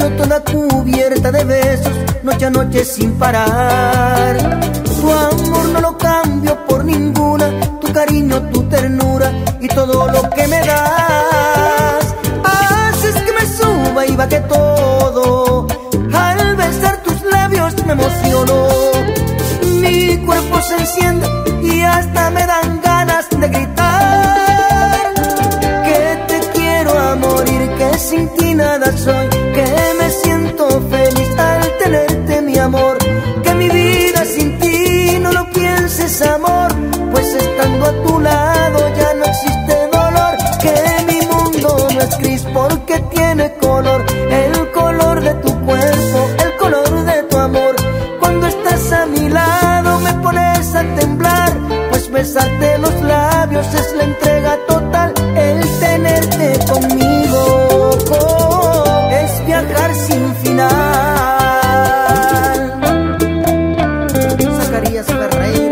toda cubierta de besos, noche a noche sin parar. Tu amor no lo cambio por ninguna, tu cariño, tu ternura y todo lo que me das. Haces que me suba y baje todo, al besar tus labios me emociono. Mi cuerpo se enciende y hasta me dan ganas de gritar que te quiero a morir, que sin ti nada soy, que me siento feliz al tenerte mi amor, que mi vida sin ti no lo pienses amor, pues estando a tu lado ya no existe dolor, que mi mundo no es gris porque tiene color, el color de tu cuerpo, el color de tu amor. Cuando estás a mi lado me pones a temblar, pues besarte los labios es la entrega total, el tenerte conmigo es viajar sin final. Zacarías Ferreira.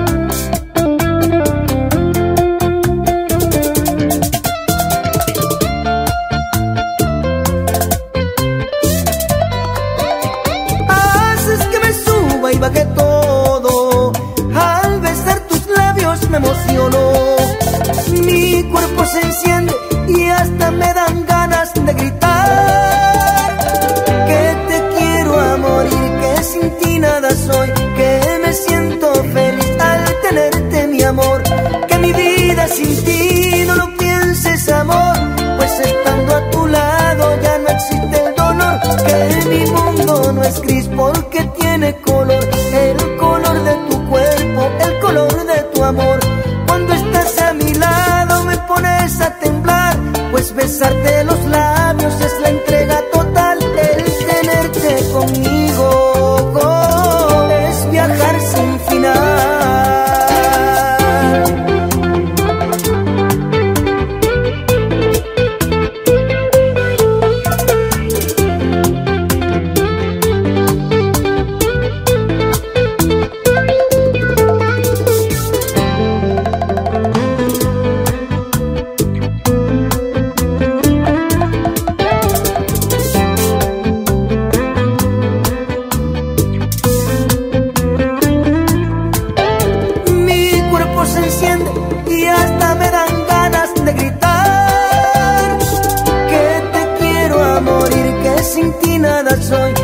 Haces que me suba y baje todo, al besar tus labios me emociono. Mi cuerpo se enciende y hasta me dan ganas de gritar que te quiero a morir, que sin ti nada soy, que me siento feliz al tenerte mi amor, que mi vida sin ti no lo pienses amor, pues estando a tu lado ya no existe el dolor, que mi mundo no es gris porque tiene color, el color de tu cuerpo, el color de tu amor. Cuando estás a mi lado me pones a temblar, pues besarte los labios es la entrega total, el tenerte conmigo es viajar sin final. Se enciende y hasta me dan ganas de gritar que te quiero a morir, que sin ti nada soy,